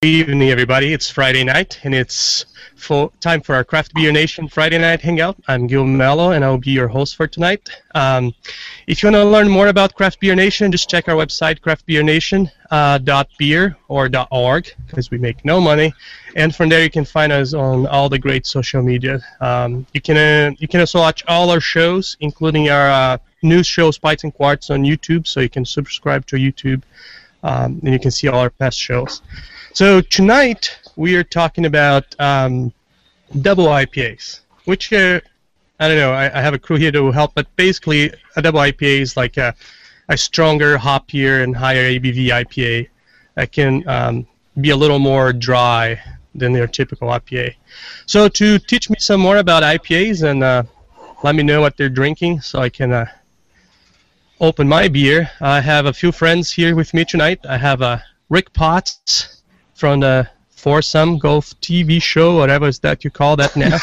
evening, everybody. It's Friday night, and it's time for our Craft Beer Nation Friday Night Hangout. I'm Gil Mello, and I'll be your host for tonight. If you want to learn more about Craft Beer Nation, just check our website, craftbeernation.beer or .org, because we make no money. And from there, you can find us on all the great social media. You can also watch all our shows, including our news show, Spites and Quarts, on YouTube, so you can subscribe to YouTube, and you can see all our past shows. So tonight we are talking about double IPAs, which I don't know. I have a crew here to help, but basically a double IPA is like a stronger, hoppier, and higher ABV IPA that can be a little more dry than their typical IPA. So to teach me some more about IPAs and let me know what they're drinking, so I can open my beer, I have a few friends here with me tonight. I have Rick Potts from the Foursome Golf TV show, whatever is that you call that now.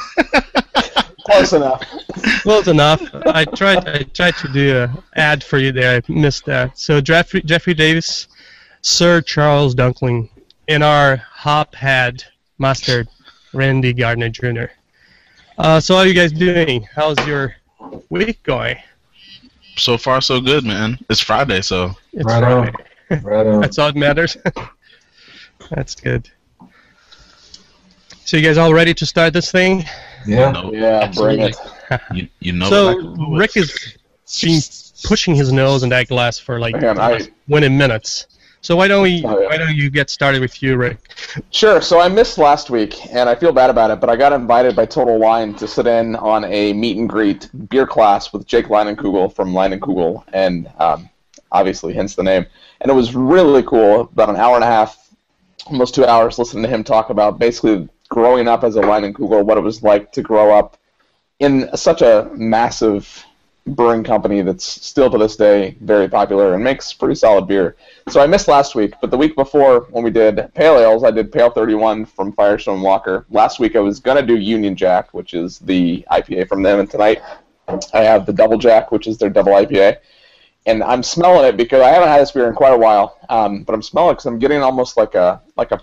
Close enough. Close enough. I tried to do an ad for you there. I missed that. So Jeffrey Davis, Sir Charles Dunkling, and our hop-head master, Randy Gardner Jr. So how are you guys doing? How's your week going? So far, so good, man. It's Friday, so. It's right Friday. On. Right on. That's all that matters. That's good. So you guys all ready to start this thing? Yeah. No, Yeah, bring it. You know. So Rick has been pushing his nose in that glass for like Man, 20 minutes. So why don't you get started with you, Rick? Sure. So I missed last week, and I feel bad about it, but I got invited by Total Wine to sit in on a meet and greet beer class with Jake Leinenkugel from Leinenkugel, and obviously, hence the name. And it was really cool. About an hour and a half, almost 2 hours, listening to him talk about basically growing up as a Leinenkugel, what it was like to grow up in such a massive brewing company that's still to this day very popular and makes pretty solid beer. So I missed last week, but the week before when we did Pale Ales, I did Pale 31 from Firestone Walker. Last week I was going to do Union Jack, which is the IPA from them, and tonight I have the Double Jack, which is their double IPA. And I'm smelling it because I haven't had this beer in quite a while, but I'm smelling it because I'm getting almost like a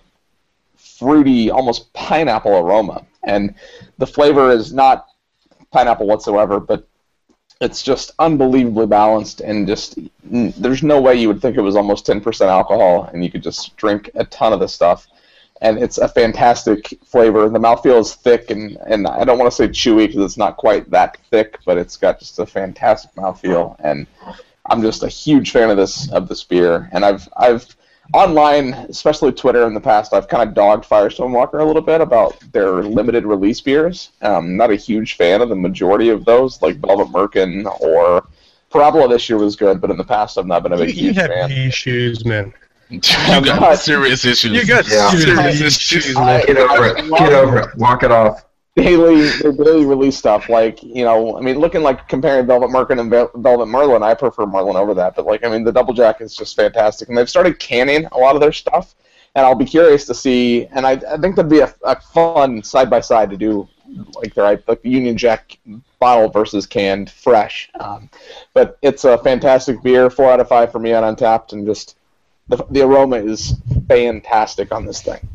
fruity, almost pineapple aroma. And the flavor is not pineapple whatsoever, but it's just unbelievably balanced, and just there's no way you would think it was almost 10% alcohol and you could just drink a ton of this stuff. And it's a fantastic flavor. The mouthfeel is thick, and I don't want to say chewy because it's not quite that thick, but it's got just a fantastic mouthfeel. And I'm just a huge fan of this beer. And I've online, especially Twitter in the past, I've kind of dogged Firestone Walker a little bit about their limited release beers. Not a huge fan of the majority of those, like Velvet Merkin or Parabola this year was good, but in the past I've not been a big huge fan. You have issues, man. You got serious issues. You got serious issues, man. Get over it. Get over it. Walk it off. Their daily release stuff, like, looking like comparing Velvet Merkin and Velvet Merlin, I prefer Merlin over that, but the Double Jack is just fantastic, and they've started canning a lot of their stuff, and I'll be curious to see, and I think that'd be a fun side-by-side to do, like the Union Jack bottle versus canned fresh, but it's a fantastic beer, 4 out of 5 for me on Untapped, and just the aroma is fantastic on this thing.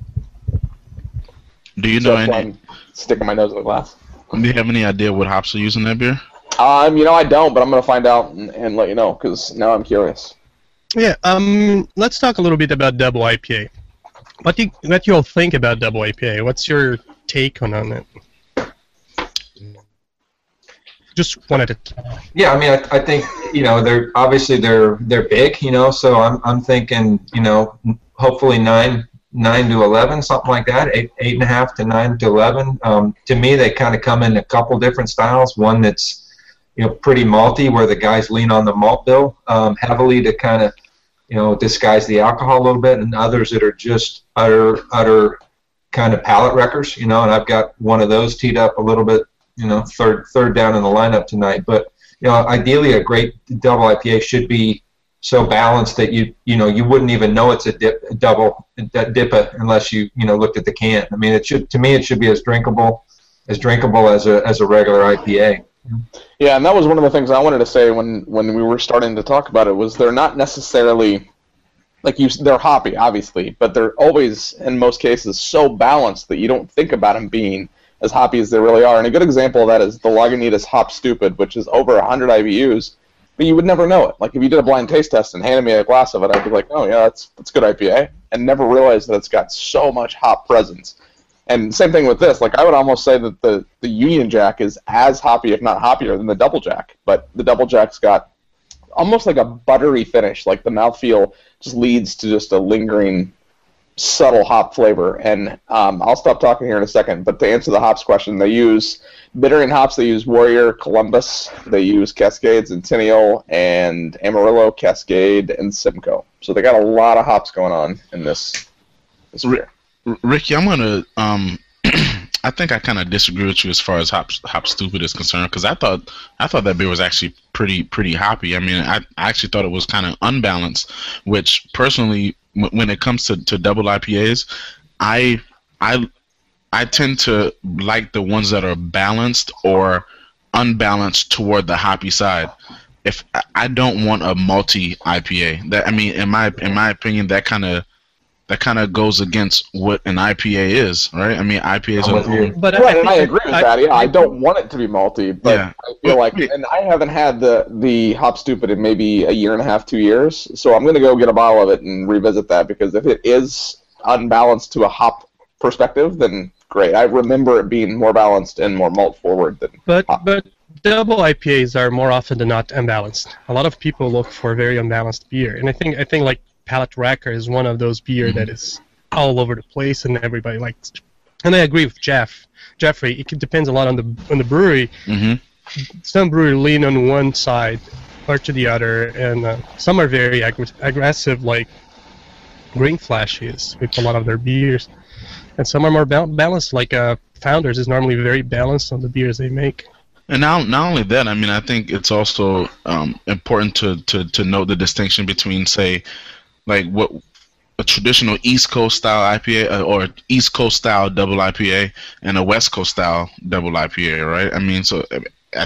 Do you know any? Sticking my nose in the glass. Do you have any idea what hops are used in that beer? I don't, but I'm going to find out and let you know, because now I'm curious. Yeah, let's talk a little bit about double IPA. What do you all think about double IPA? What's your take on it? Just wanted to. Yeah, I think they're obviously they're big, so I'm thinking hopefully 9 to 11, something like that, 8.5 to 9 to 11. To me, they kind of come in a couple different styles. One that's pretty malty, where the guys lean on the malt bill heavily to kind of disguise the alcohol a little bit, and others that are just utter kind of palate wreckers. And I've got one of those teed up a little bit, third down in the lineup tonight. But ideally, a great double IPA should be so balanced that you wouldn't even know it's a double DIPA unless you looked at the can. It should be as drinkable as a regular IPA. Yeah, and that was one of the things I wanted to say when we were starting to talk about it, was they're not necessarily like they're hoppy, obviously, but they're always, in most cases, so balanced that you don't think about them being as hoppy as they really are. And a good example of that is the Lagunitas Hop Stupid, which is over 100 IBUs, but you would never know it. Like, if you did a blind taste test and handed me a glass of it, I'd be like, oh, yeah, that's good IPA, and never realize that it's got so much hop presence. And same thing with this. Like, I would almost say that the Union Jack is as hoppy, if not hoppier, than the Double Jack, but the Double Jack's got almost like a buttery finish. Like, the mouthfeel just leads to just a lingering, subtle hop flavor. And I'll stop talking here in a second, but to answer the hops question, they use bittering hops. They use Warrior, Columbus. They use Cascade, Centennial, and Amarillo, Cascade, and Simcoe. So they got a lot of hops going on in this beer. Ricky, I'm gonna I think I kind of disagree with you as far as hop stupid is concerned, because I thought that beer was actually pretty hoppy. I mean, I actually thought it was kind of unbalanced, which personally, when it comes to double IPAs, I tend to like the ones that are balanced or unbalanced toward the hoppy side. If I don't want a malty IPA, that, I mean, in my opinion, that kind of goes against what an IPA is, right? I mean, IPAs are... But I agree with that. Yeah, I don't want it to be malty, but yeah. I feel like... And I haven't had the Hop Stupid in maybe a year and a half, 2 years, so I'm going to go get a bottle of it and revisit that, because if it is unbalanced to a hop perspective, then great. I remember it being more balanced and more malt forward than hop. But double IPAs are more often than not unbalanced. A lot of people look for very unbalanced beer, and I think like Palate Wrecker is one of those beer that is all over the place and everybody likes. And I agree with Jeffrey. It depends a lot on the brewery. Mm-hmm. Some brewery lean on one side or to the other, and some are very aggressive, like Green Flash is with a lot of their beers, and some are more balanced. Like Founders is normally very balanced on the beers they make. And not only that, I mean, I think it's also important to note the distinction between, say, like what a traditional East Coast style IPA or East Coast style double IPA and a West Coast style double IPA, right? I mean, so in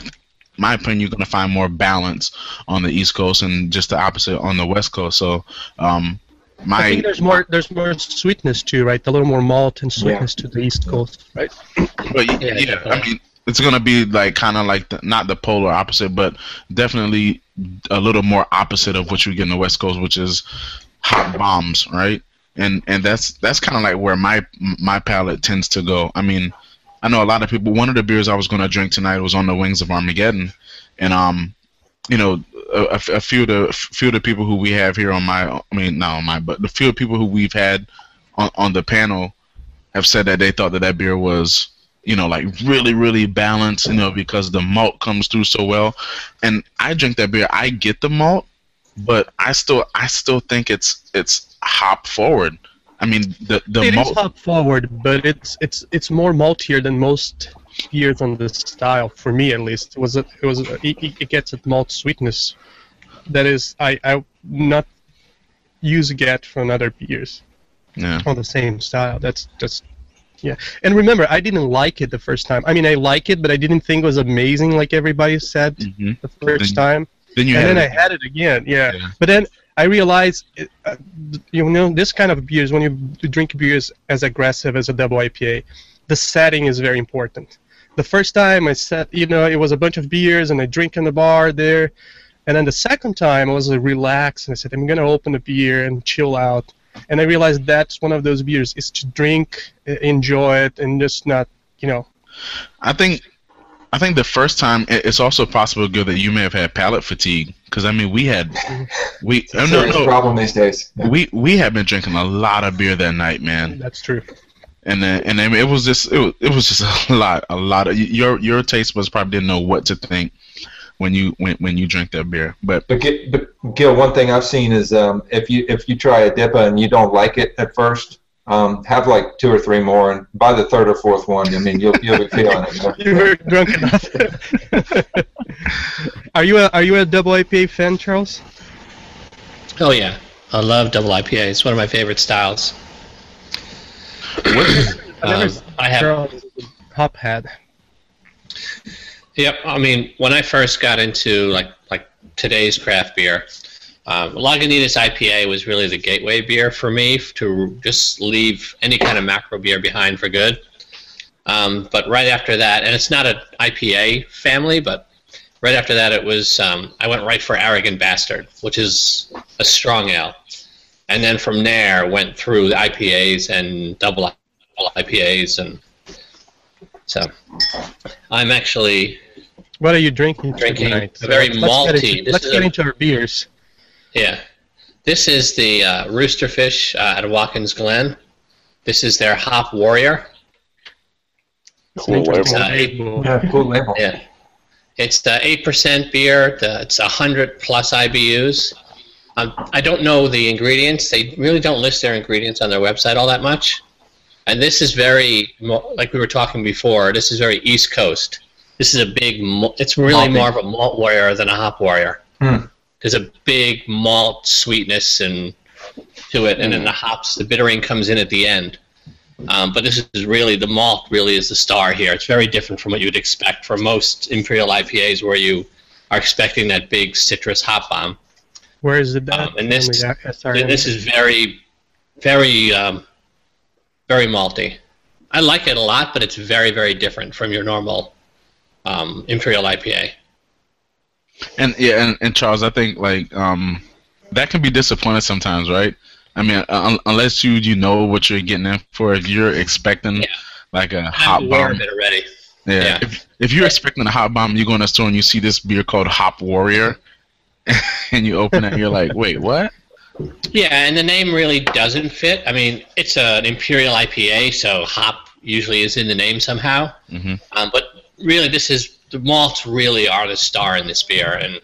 my opinion, you're going to find more balance on the East Coast and just the opposite on the West Coast. So I think there's more sweetness too, right? A little more malt and sweetness to the East Coast, right? But yeah, I mean, it's going to be like kind of like not the polar opposite, but definitely a little more opposite of what you get in the West Coast, which is hot bombs, right? And that's kind of like where my palate tends to go. I mean, I know a lot of people. One of the beers I was going to drink tonight was On the Wings of Armageddon, and you know, a few of the people who we have here but the few people who we've had on the panel have said that they thought that beer was, you know, like really, really balanced, you know, because the malt comes through so well. And I drink that beer. I get the malt, but I still think it's hop forward. I mean, the it malt is hop forward, but it's more maltier than most beers on this style. For me, at least, it gets a malt sweetness that is I not use get from other beers. Yeah. On the same style. That's just. Yeah, and remember, I didn't like it the first time. I mean, I like it, but I didn't think it was amazing like everybody said the first time. Then I had it again, yeah. But then I realized, you know, this kind of beers, when you drink beers as aggressive as a double IPA, the setting is very important. The first time I said, you know, it was a bunch of beers, and I drink in the bar there. And then the second time I was relaxed, and I said, I'm going to open a beer and chill out. And I realized that's one of those beers, is to drink, enjoy it, and just not, you know. I think the first time it's also possible, Gil, that you may have had palate fatigue, because I mean problem these days. Yeah. We have been drinking a lot of beer that night, man. That's true. And then it was just a lot of your taste buds probably didn't know what to think when you drink that beer. But Gil, one thing I've seen is if you try a DIPA and you don't like it at first, have like 2 or 3 more, and by the 3rd or 4th one, I mean you'll be feeling it. You know? You were drunk enough. Are you a double IPA fan, Charles? Oh yeah, I love double IPA. It's one of my favorite styles. I have Charles Hophead. Yep, I mean, when I first got into like today's craft beer, Lagunitas IPA was really the gateway beer for me to just leave any kind of macro beer behind for good. But right after that, and it's not an IPA family, but right after that it was, I went right for Arrogant Bastard, which is a strong ale. And then from there, went through the IPAs and double IPAs. And so I'm actually... What are you drinking tonight? A very malty... Let's get into our beers. Yeah. This is the Roosterfish out of Watkins Glen. This is their Hop Warrior. Cool label. Yeah, cool label. Yeah. It's the 8% beer. It's 100 plus IBUs. I don't know the ingredients. They really don't list their ingredients on their website all that much. And this is very, like we were talking before, this is very East Coast. This is a big, it's really more of a malt warrior than a hop warrior. There's a big malt sweetness to it, and then the hops, the bittering comes in at the end. But this is really, the malt really is the star here. It's very different from what you would expect for most Imperial IPAs where you are expecting that big citrus hop bomb. Where is it? And this is very, very, very malty. I like it a lot, but it's very, very different from your normal Imperial IPA. And Charles, I think like that can be disappointing sometimes, right? I mean, unless you know what you're getting in for. If you're expecting like a hop bomb, aware of it already. Yeah. If you're expecting a hop bomb, you go in the store and you see this beer called Hop Warrior, and you open it and you're like, wait, what? Yeah, and the name really doesn't fit. I mean, it's an Imperial IPA, so hop usually is in the name somehow. But really, the malts really are the star in this beer, and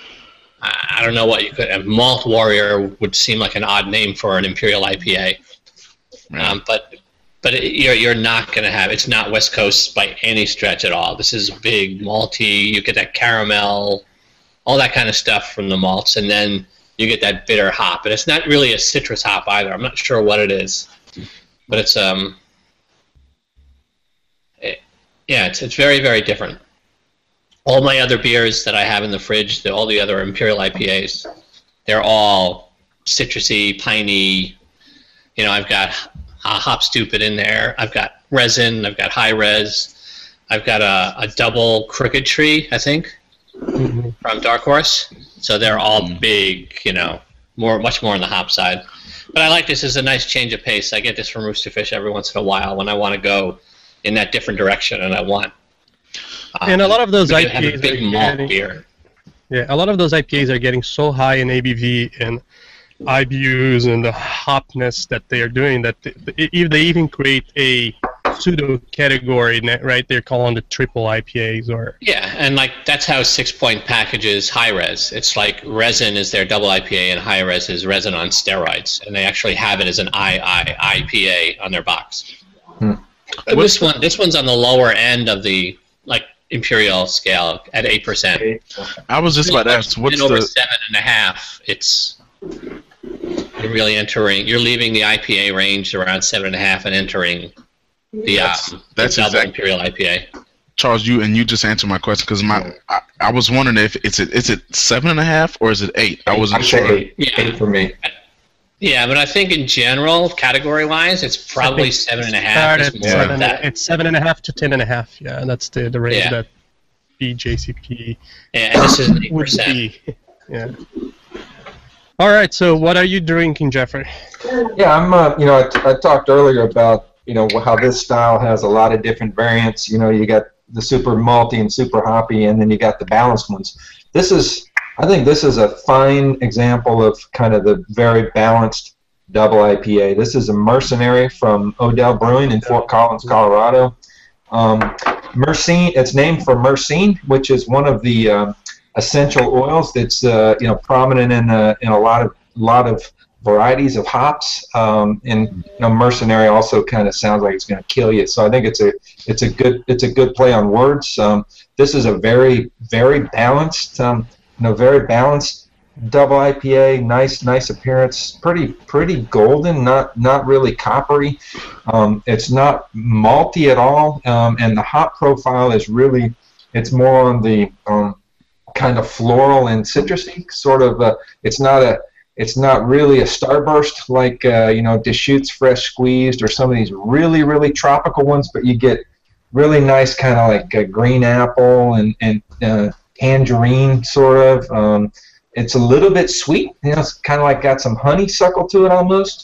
I don't know what you could. A Malt Warrior would seem like an odd name for an Imperial IPA, but you're not going to have. It's not West Coast by any stretch at all. This is big malty. You get that caramel, all that kind of stuff from the malts, and then you get that bitter hop. And it's not really a citrus hop either. I'm not sure what it is, but it's it's very, very different. All my other beers that I have in the fridge, all the other Imperial IPAs, they're all citrusy, piney. You know, I've got Hop Stupid in there. I've got resin. I've got high res. I've got a double Crooked Tree, I think, from Dark Horse. So they're all big, you know, much more on the hop side. But I like this as a nice change of pace. I get this from Roosterfish every once in a while when I want to go in that different direction, and I want. And a lot of those IPAs a lot of those IPAs are getting so high in ABV and IBUs and the hopness that they are doing that they even create a pseudo category, right? They're calling the triple IPAs or and like that's how 6 Point packages high res. It's like resin is their double IPA and high res is resin on steroids, and they actually have it as an IPA on their box. This one's on the lower end of the Imperial scale at 8%. I was just about to ask, what's over 7.5? It's you're really entering. You're leaving the IPA range around 7.5 and entering the that's double exactly, Imperial IPA. Charles, you just answered my question because I was wondering if is it 7.5 or is it 8? I wasn't sure. 8 for me. Yeah, but I think in general, category-wise, it's probably 7.5. It's 7.5 to 10.5. Yeah, that's the range that BJCP and this is 8%. Yeah. All right. So, what are you drinking, Jeffrey? Yeah, I'm. I talked earlier about how this style has a lot of different variants. You got the super malty and super hoppy, and then you got the balanced ones. I think this is a fine example of kind of the very balanced double IPA. This is a Mercenary from Odell Brewing in Fort Collins, Colorado. Myrcene, it's named for myrcene, which is one of the essential oils that's prominent in a lot of varieties of hops. And Mercenary also kind of sounds like it's going to kill you. So I think it's a good play on words. This is a very, very balanced. Very balanced double IPA, nice appearance, pretty golden, not really coppery. It's not malty at all, and the hop profile is really, it's more on the kind kind of floral and citrusy, sort of. It's not really a starburst like Deschutes Fresh Squeezed or some of these really, really tropical ones, but you get really nice kind of like a green apple and tangerine sort of. It's a little bit sweet. It's kind of like got some honeysuckle to it almost.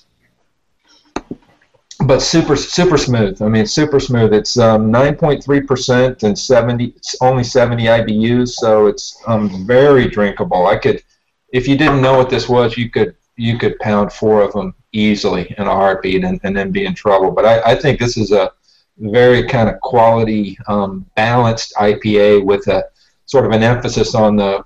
But super smooth. I mean, super smooth. It's 9.3% and only 70 IBUs, so it's very drinkable. If you didn't know what this was, you could pound 4 of them easily in a heartbeat and then be in trouble. But I think this is a very kind of quality, balanced IPA with a sort of an emphasis on the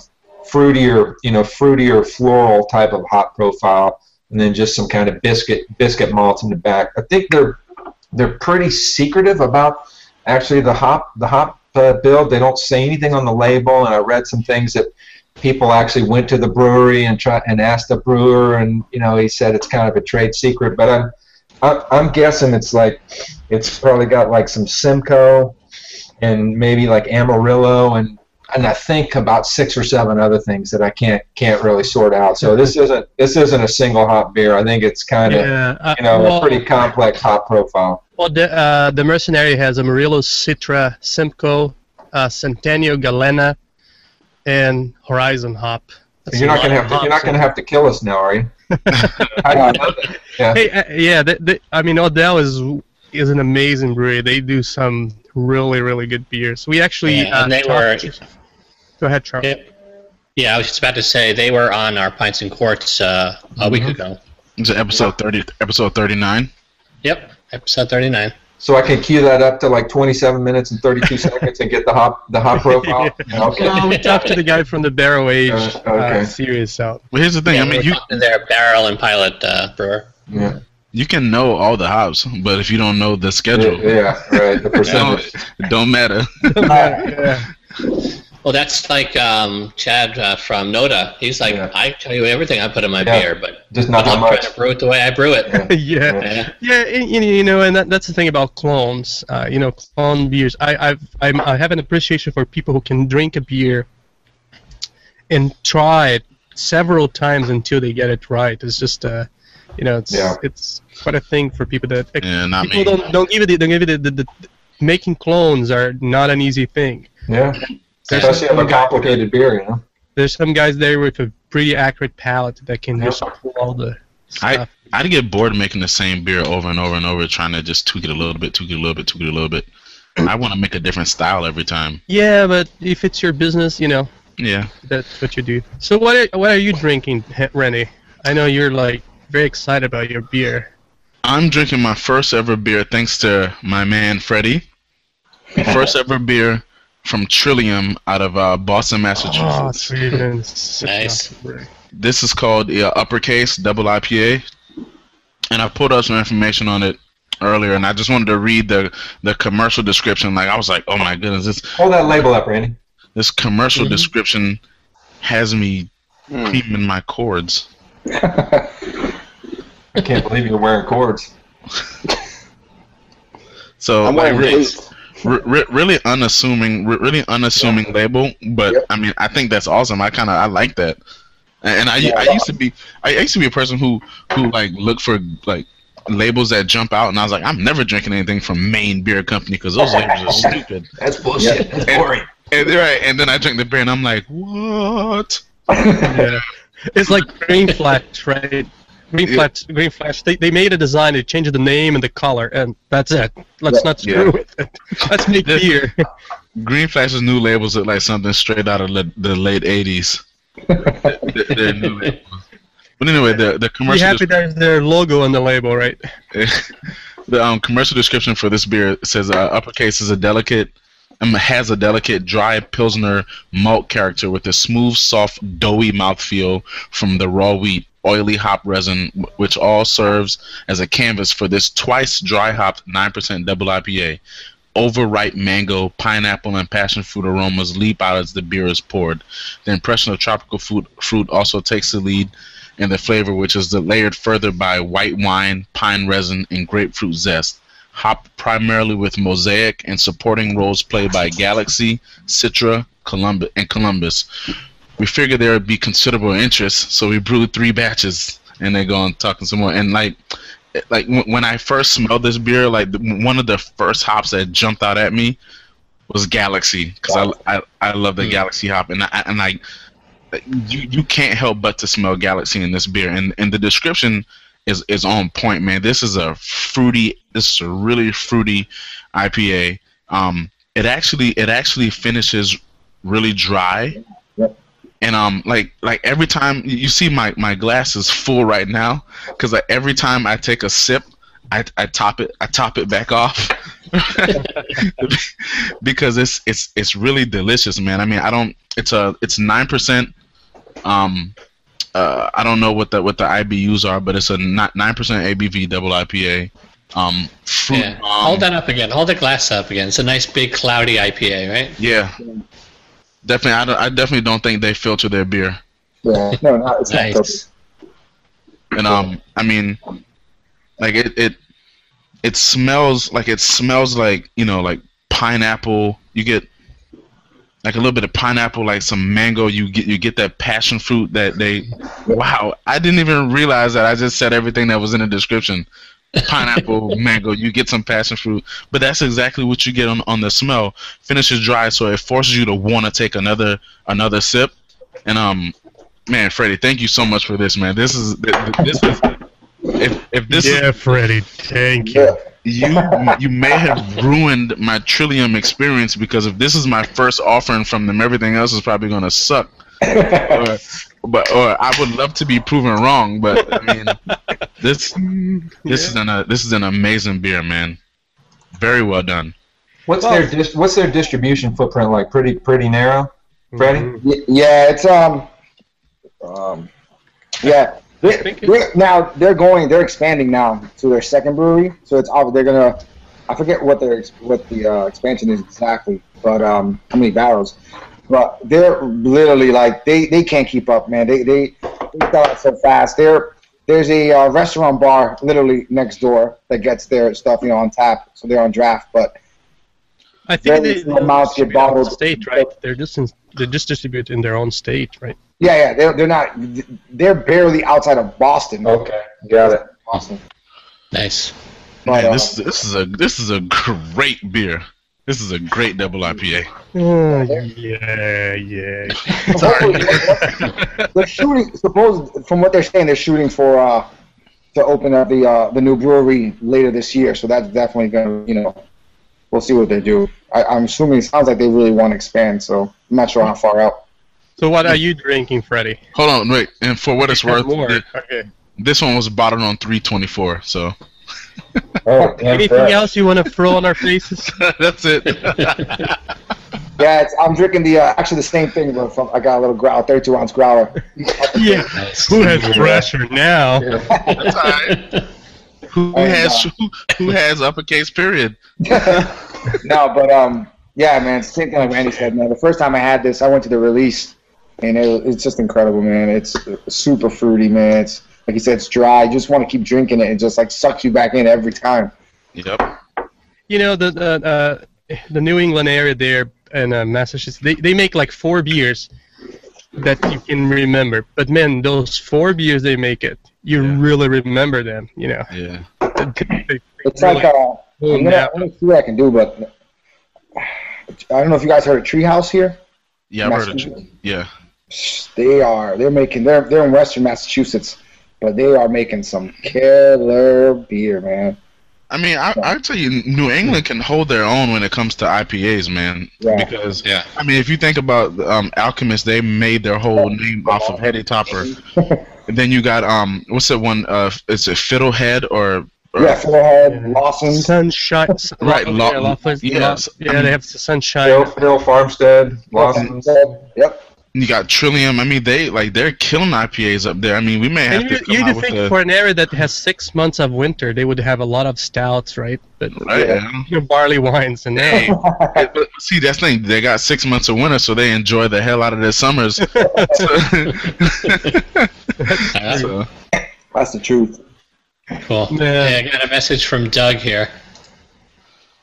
fruitier floral type of hop profile. And then just some kind of biscuit malts in the back. I think they're pretty secretive about actually the hop build. They don't say anything on the label, and I read some things that people actually went to the brewery and asked the brewer, and he said it's kind of a trade secret. But I'm guessing it's probably got like some Simcoe and maybe like Amarillo and I think about 6 or 7 other things that I can't really sort out. So this isn't a single hop beer. I think it's kind of a pretty complex hop profile. Well, the Mercenary has Amarillo, Citra, Simcoe, Centennial, Galena, and Horizon hop. You're not gonna have to kill us now, are you? How do you know that? Yeah. Hey, I mean, Odell is an amazing brewery. They do some really, really good beers. We actually and they were. Go ahead, Charles. Yeah, I was just about to say they were on our Pints and Quarts a week ago. Is it episode 39? Yep, episode 39. So I can cue that up to like 27 minutes and 32 seconds and get the hop profile. Okay. Well, we talked to the guy from the Barrel Age series out. Well, here's the thing. Yeah, they're Barrel and Pilot brewer. Yeah. You can know all the hops, but if you don't know the schedule, yeah, right, the percentage, it don't matter. Well, that's like Chad from Noda. He's like, I tell you everything I put in my beer, but just not how much. Trying to brew it the way I brew it. And that's the thing about clones. Clone beers. I have an appreciation for people who can drink a beer and try it several times until they get it right. It's just it's quite a thing for people that people don't give it the making clones are not an easy thing. Yeah. Especially of a complicated beer, There's some guys there with a pretty accurate palate that can just pull all the stuff. I'd get bored making the same beer over and over and over, trying to just tweak it a little bit. I want to make a different style every time. Yeah, but if it's your business, Yeah. That's what you do. So what are you drinking, Rennie? I know you're very excited about your beer. I'm drinking my first ever beer thanks to my man Freddie. First ever beer from Trillium out of Boston, Massachusetts. Oh, nice. This is called Uppercase Double IPA, and I pulled up some information on it earlier, and I just wanted to read the commercial description. I was like, oh my goodness, hold that label up, Randy. This commercial description has me creaming my cords. I can't believe you're wearing cords. So really unassuming label, but I mean, I think that's awesome. I like that, and I used to be a person who looked for labels that jump out, and I was like, I'm never drinking anything from Maine Beer Company because those labels are stupid. That's bullshit. That's boring. And then I drink the beer, and I'm like, what? Yeah. It's like Green Flash, right? Green Flash. They made a design. They changed the name and the color, and that's it. Let's not screw with it. Let's make beer. Green Flash's new labels look like something straight out of the late '80s. They're new labels. But anyway, the commercial. Be happy there's their logo on the label, right? The commercial description for this beer says Uppercase is has a delicate dry pilsner malt character with a smooth, soft, doughy mouthfeel from the raw wheat, oily hop resin, which all serves as a canvas for this twice dry hopped 9% double IPA. Overripe mango, pineapple, and passion fruit aromas leap out as the beer is poured. The impression of tropical fruit also takes the lead in the flavor, which is layered further by white wine, pine resin, and grapefruit zest. hopped primarily with Mosaic and supporting roles played by Galaxy, Citra, Columbus. We figured there would be considerable interest, so we brewed 3 batches, and they're going talking some more. And like when I first smelled this beer, like one of the first hops that jumped out at me was Galaxy, because I love the Galaxy hop, and you can't help but to smell Galaxy in this beer, and the description is on point, man. This is a really fruity IPA. It actually finishes really dry. Yep. And like every time you see my glass is full right now, because like every time I take a sip, I top it back off because it's really delicious, man. I mean, it's 9%. I don't know what the IBUs are, but it's a 9% ABV double IPA. Fruit bomb. Hold that up again. Hold the glass up again. It's a nice big cloudy IPA, right? Yeah. Definitely, I definitely don't think they filter their beer. Yeah, no, it's not Nice. And I mean, like it smells like like pineapple. You get like a little bit of pineapple, like some mango. You get that passion fruit that they. Wow, I didn't even realize that. I just said everything that was in the description. Pineapple, mango. You get some passion fruit, but that's exactly what you get on the smell. Finishes dry, so it forces you to want to take another sip. And man, Freddie, thank you so much for this, man. This is if this is Freddie, thank you. you may have ruined my Trillium experience, because if this is my first offering from them, everything else is probably gonna suck. Or I would love to be proven wrong, but I mean, this is an amazing beer, man. Very well done. What's their distribution footprint like? Pretty narrow, Freddie? Yeah, it's yeah. They're expanding now to their second brewery, so they're gonna. I forget what the expansion is exactly, but how many barrels. But they're literally like they can't keep up, man. They sell out so fast. There's a restaurant bar literally next door that gets their stuff on tap, so they're on draft. But I think they amounts get bottled. State, right? They're just distribute in their own state, right? Yeah. They're not. They're barely outside of Boston. Okay, got it. Awesome. Nice. But, Man, this is a great beer. This is a great double IPA. Yeah. Sorry. They're shooting. From what they're saying, they're shooting for to open up the new brewery later this year. So that's definitely gonna, we'll see what they do. I'm assuming it sounds like they really want to expand. So I'm not sure how far out. So what are you drinking, Freddie? Hold on, wait. And for what it's worth, Okay. this one was bottled on 324. So. Oh, Anything else you want to throw on our faces? That's it. Yeah, I'm drinking actually the same thing, but I got a little 32-ounce growler. Yeah. Who has pressure now? That's all right. Who has uppercase period? No, but yeah, man, it's the same thing like Randy said, man. The first time I had this, I went to the release, and it's just incredible, man. It's super fruity, man. It's like you said, it's dry. You just want to keep drinking it. It just like sucks you back in every time. Yep. The New England area there in Massachusetts, they make like 4 beers that you can remember. But man, those 4 beers they make you really remember them. Yeah. It's like I'm gonna see what I can do, but I don't know if you guys heard of Treehouse here. Yeah, I've heard of it. Yeah. They're in Western Massachusetts, but they are making some killer beer, man. I mean, I tell you, New England can hold their own when it comes to IPAs, man. Yeah. Because I mean, if you think about Alchemist, they made their whole name off of Heady Topper. And then you got what's that one? Is it Fiddlehead or Fiddlehead, Lawson, Sunshine. Right, yes. Yeah, they have the Sunshine. Hill Farmstead, Lawson. Yep. You got Trillium. I mean, they're killing IPAs up there. I mean, we may have to come out with think for an area that has 6 months of winter, they would have a lot of stouts, right? But barley wines and see, that's the thing. They got 6 months of winter, so they enjoy the hell out of their summers. That's the truth. Cool. Yeah, I got a message from Doug here.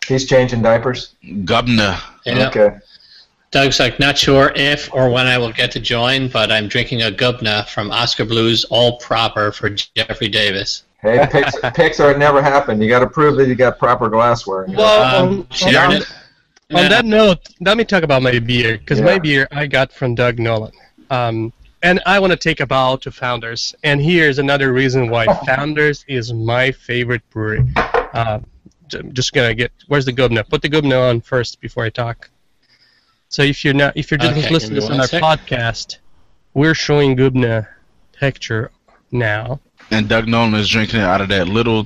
He's changing diapers. Gubna. Yeah. Okay. Doug's like, not sure if or when I will get to join, but I'm drinking a Gubna from Oscar Blues All Proper for Jeffrey Davis. Hey, picks are never happened. You got to prove that you got proper glassware. Well, Sharing it. on that note, let me talk about my beer, because my beer I got from Doug Nolan. And I want to take a bow to Founders. And here's another reason why Founders is my favorite brewery. Just going to get, where's the Gubna? Put the Gubna on first before I talk. So if you're just listening to this on our podcast, we're showing Gubna picture now. And Doug Nolan is drinking it out of that little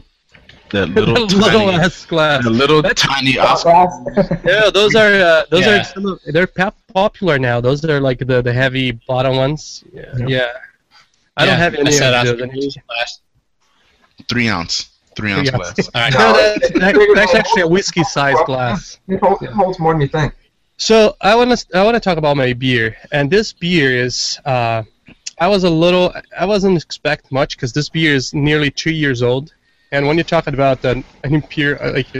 ass glass. The little tiny Oscar. Yeah, those are some of, they're popular now. Those are like the heavy bottom ones. Yeah. I don't have any of those. 3 ounce glass. All right. No, that's actually a whiskey sized glass. It holds more than you think. So I want to talk about my beer, and this beer is I wasn't expect much because this beer is nearly 2 years old, and when you're talking about an impure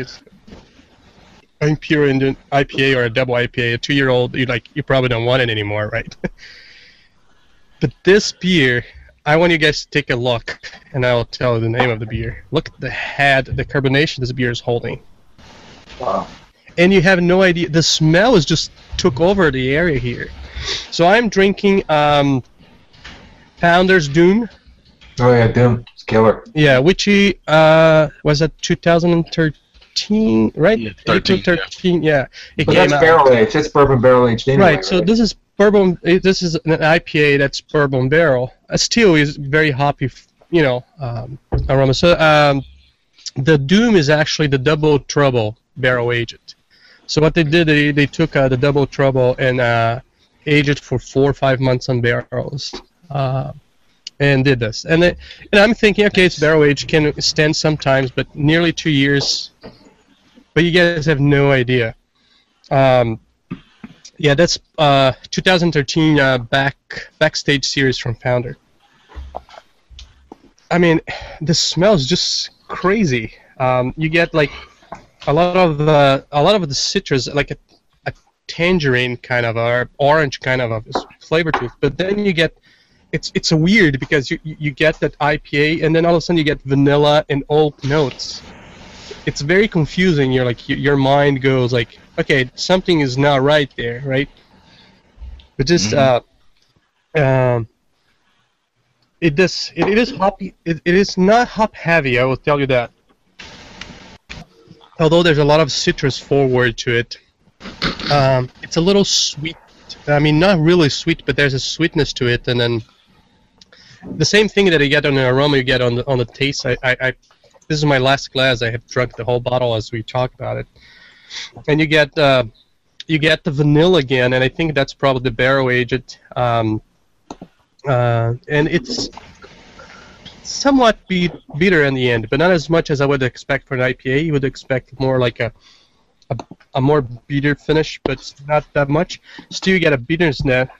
Indian IPA or a double IPA, a 2-year-old, you probably don't want it anymore, right? But this beer, I want you guys to take a look, and I'll tell you the name of the beer. Look at the head, the carbonation this beer is holding. Wow. And you have no idea. The smell is just took over the area here. So I'm drinking Founders Doom. Oh yeah, Doom. It's killer. Yeah, which was that 2013, right? Yeah, 13. Yeah. It But came that's out. barrel aged. It's bourbon barrel aged anyway. Right. So this is bourbon. This is an IPA that's bourbon barrel. Still is very hoppy, aroma. So the Doom is actually the double trouble barrel aged. So what they did, they took the double trouble and aged it for 4 or 5 months on barrels, and did this. And I'm thinking, okay, it's barrel aged, can stand sometimes, but nearly 2 years. But you guys have no idea. Yeah, that's 2013 backstage series from Founder. I mean, the smell is just crazy. You get like a lot of the citrus, like a tangerine kind of or orange kind of a flavor to it. But then you get it's a weird because you get that IPA and then all of a sudden you get vanilla and oak notes. It's very confusing. You're like your mind goes like, okay, something is not right there, right? But just it is hoppy. It is not hop heavy. I will tell you that. Although there's a lot of citrus forward to it, it's a little sweet. I mean, not really sweet, but there's a sweetness to it, and then the same thing that you get on the aroma, you get on the taste. This is my last glass. I have drunk the whole bottle as we talk about it, and you get the vanilla again, and I think that's probably the barrel aged, and it's somewhat bitter in the end, but not as much as I would expect for an IPA. You would expect more like a more bitter finish, but not that much. Still, you get a bitterness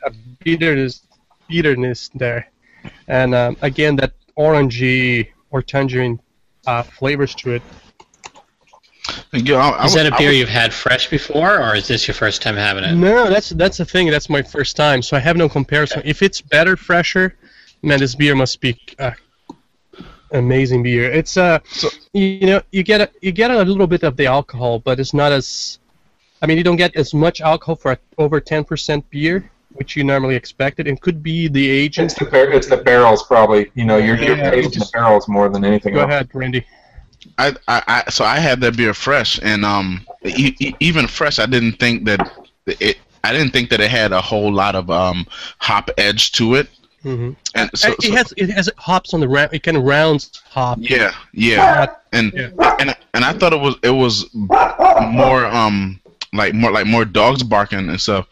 there, and again that orangey or tangerine flavors to it. Is that a beer you've had fresh before, or is this your first time having it? No, that's the thing. That's my first time, so I have no comparison. Okay. If it's better, fresher, man, this beer must be amazing beer. It's you get a little bit of the alcohol, but it's not as. I mean, you don't get as much alcohol for over 10% beer, which you normally expected, and could be the agent. It's the barrels, probably. You're tasting the barrels more than anything else. Go ahead, Randy. So I had that beer fresh, and even fresh, I didn't think that it had a whole lot of hop edge to it. Mm-hmm. And so it has hops on the round. It kind of rounds hop. Yeah. And I thought it was more more dogs barking and stuff.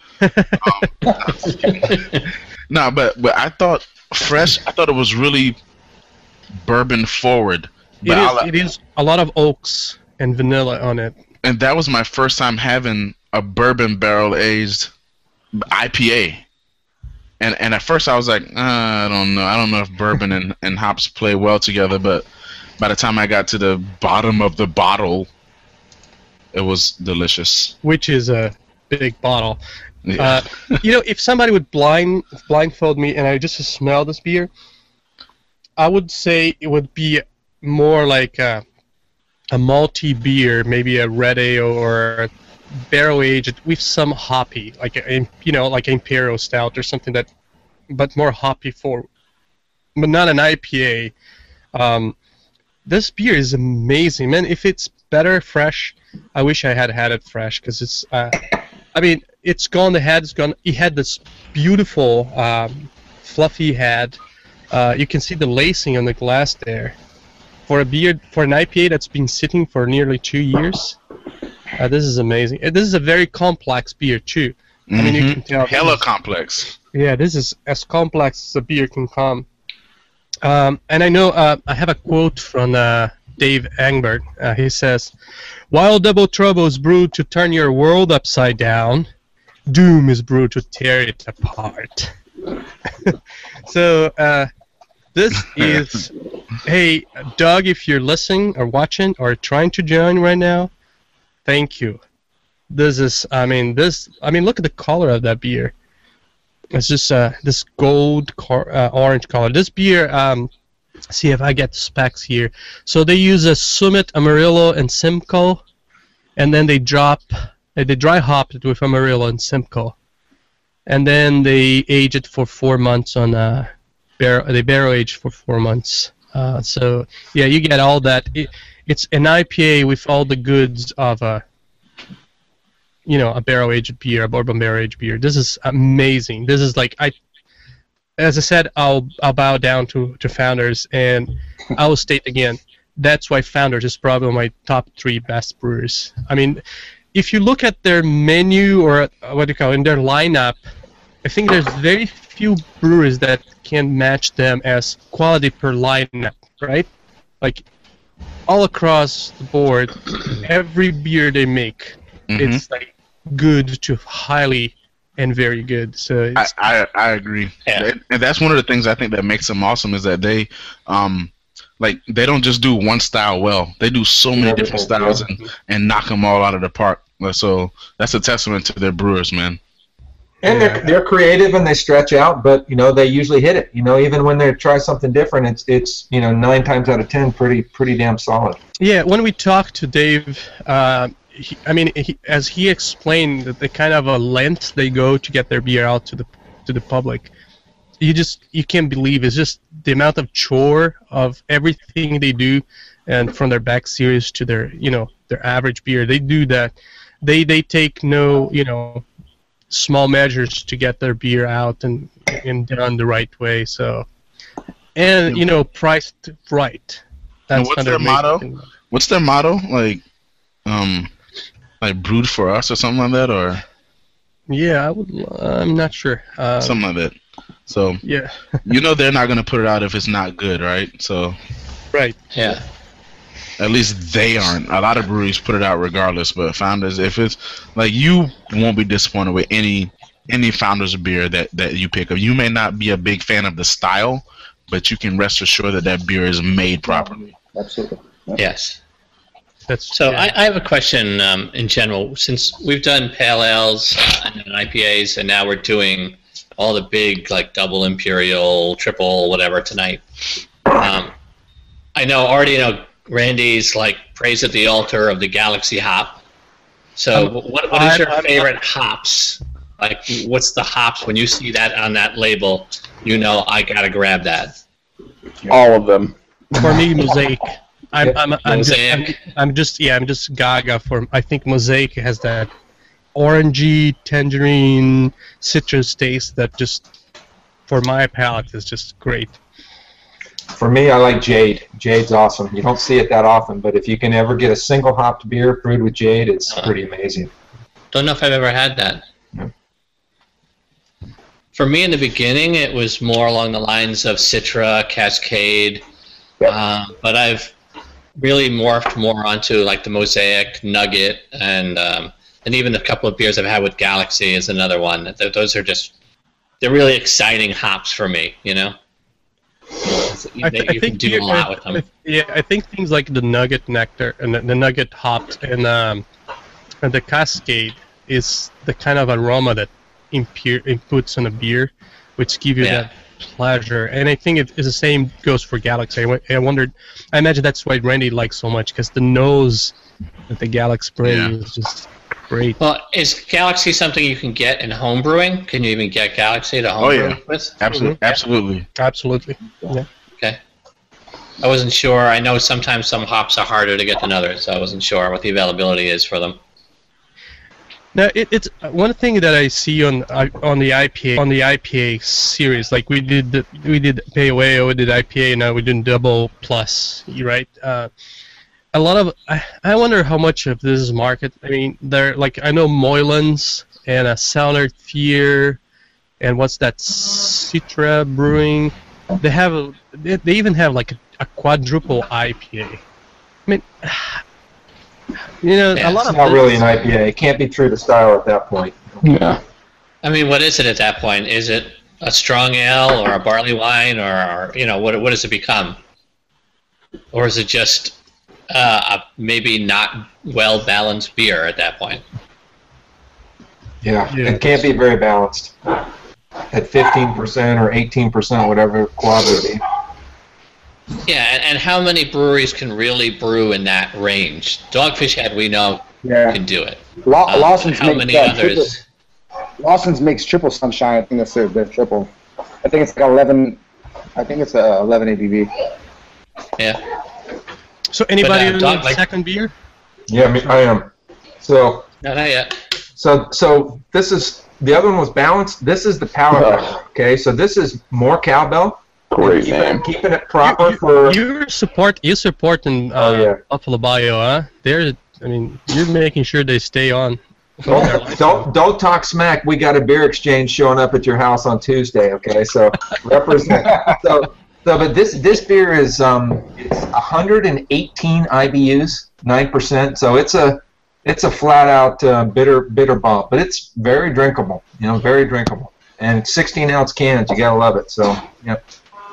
No, but I thought fresh. I thought it was really bourbon forward. It is a lot of oaks and vanilla on it. And that was my first time having a bourbon barrel aged IPA. And at first I was like, I don't know. I don't know if bourbon and hops play well together. But by the time I got to the bottom of the bottle, it was delicious. Which is a big bottle. Yeah. If somebody would blindfold me and I just smell this beer, I would say it would be more like a malty beer, maybe a red ale or a barrel aged with some hoppy, like like Imperial Stout or something but more hoppy but not an IPA. This beer is amazing, man. If it's better fresh, I wish I had it fresh because it's. It's gone. The head's gone. It had this beautiful, fluffy head. You can see the lacing on the glass there. For an IPA that's been sitting for nearly 2 years, this is amazing. This is a very complex beer too. Mm-hmm. You can tell. Hella complex. Yeah, this is as complex as a beer can come. And I know I have a quote from Dave Engbert. He says, "While Double Trouble is brewed to turn your world upside down, Doom is brewed to tear it apart." So this is, hey Doug, if you're listening or watching or trying to join right now, thank you. This is, look at the color of that beer. It's just this gold orange color. This beer, see if I get specs here. So they use a Summit, Amarillo, and Simcoe, and then they dry hop it with Amarillo and Simcoe, and then they age it for 4 months on they barrel age for 4 months. So yeah, you get all that. It's an IPA with all the goods of a barrel aged beer, a bourbon barrel aged beer. This is amazing. This is like as I said, I'll bow down to Founders, and I will state again, that's why Founders is probably my top 3 best brewers. I mean, if you look at their menu or in their lineup, I think there's very few brewers that can match them as quality per lineup, right? Like all across the board, every beer they make, it's like good to highly and very good. So I agree. Yeah. And that's one of the things I think that makes them awesome is that they they don't just do one style well. They do so many different styles and knock them all out of the park. So that's a testament to their brewers, man. And they're creative and they stretch out, but they usually hit it. Even when they try something different, it's 9 times out of 10 pretty damn solid. Yeah, when we talked to Dave, as he explained the kind of a length they go to get their beer out to the public, you can't believe. It's just the amount of chore of everything they do, and from their back series to their their average beer, they do that. They take no small measures to get their beer out and done the right way. So, and priced right. That's what's their motto? What's their motto? Like brewed for us or something like that, or? Yeah, I'm not sure. Something like that. So yeah, they're not gonna put it out if it's not good, right? So. Right. Yeah. At least they aren't. A lot of breweries put it out regardless, but Founders, if it's like, you won't be disappointed with any Founders beer that you pick up. You may not be a big fan of the style, but you can rest assured that beer is made properly. Absolutely. Yeah. Yes. So I have a question in general. Since we've done pale ales and IPAs, and now we're doing all the big double imperial, triple, whatever tonight. I know Randy's praise at the altar of the Galaxy hop. So what is your favorite hops? What's the hops when you see that on that label? I gotta grab that. All of them. For me, Mosaic. I'm just gaga for. I think Mosaic has that orangey, tangerine, citrus taste that just, for my palate, is just great. For me, I like Jade. Jade's awesome. You don't see it that often, but if you can ever get a single hopped beer brewed with Jade, it's pretty amazing. Don't know if I've ever had that. Yeah. For me, in the beginning, it was more along the lines of Citra, Cascade, but I've really morphed more onto the Mosaic, Nugget, and even a couple of beers I've had with Galaxy is another one. Those are they're really exciting hops for me, You can do a lot with them. Yeah, I think things like the Nugget Nectar and the Nugget hopped and And the Cascade is the kind of aroma that it puts in a beer, which give you that pleasure. And I think it's the same goes for Galaxy. I imagine that's why Randy likes so much, because the nose that the Galaxy brings is just great. Well, is Galaxy something you can get in home brewing? Can you even get Galaxy to home brew with? Absolutely. Mm-hmm. Absolutely. Yeah. Okay. I wasn't sure. I know sometimes some hops are harder to get than others, so I wasn't sure what the availability is for them. Now, it's one thing that I see on the IPA series. Like we did Payoeo, we did IPA, now we're doing Double Plus, right? A lot of I wonder how much of this is market. I mean, I know Moylan's and a Sauner Thier, and what's that, Citra Brewing. They even have like a quadruple IPA. I mean, a lot it's of not really an IPA. It can't be true to style at that point. Yeah. I mean, what is it at that point? Is it a strong ale or a barley wine, or what does it become? Or is it just a maybe not well balanced beer at that point? Yeah, it can't be very balanced. At 15% or 18%, whatever quad would be. Yeah, and how many breweries can really brew in that range? Dogfish Head, we know, can do it. Lawson's how many others? Lawson's makes Triple Sunshine. I think that's their triple. I think it's like 11. I think it's 11 ABV. Yeah. So anybody want second beer? Yeah, I am. So. No, not yet. So this is the other one was balanced. This is the palate wrecker. Okay, so this is more cowbell. Great name. Keeping it proper for. You support in Buffalo Bio, huh? You're making sure they stay on. Don't talk smack. We got a beer exchange showing up at your house on Tuesday. Okay, so represent. But this beer is it's 118 IBUs, 9%. So it's a flat out bitter bomb, but it's very drinkable. Very drinkable. And 16-ounce cans. You gotta love it. So yep.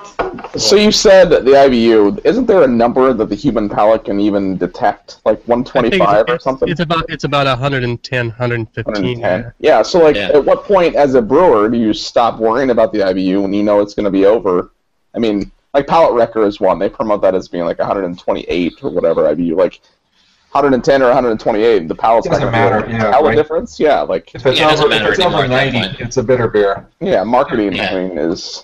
So you said the IBU. Isn't there a number that the human palate can even detect, like 125 or something? It's about 110, 115. Yeah. So at what point, as a brewer, do you stop worrying about the IBU when you know it's going to be over? I mean, like Palate Wrecker is one. They promote that as being like 128 or whatever IBU. Like 110 or 128, the palate's not going to matter. Difference. Yeah. Like if it's over 90, it's a bitter beer. Yeah. Marketing is.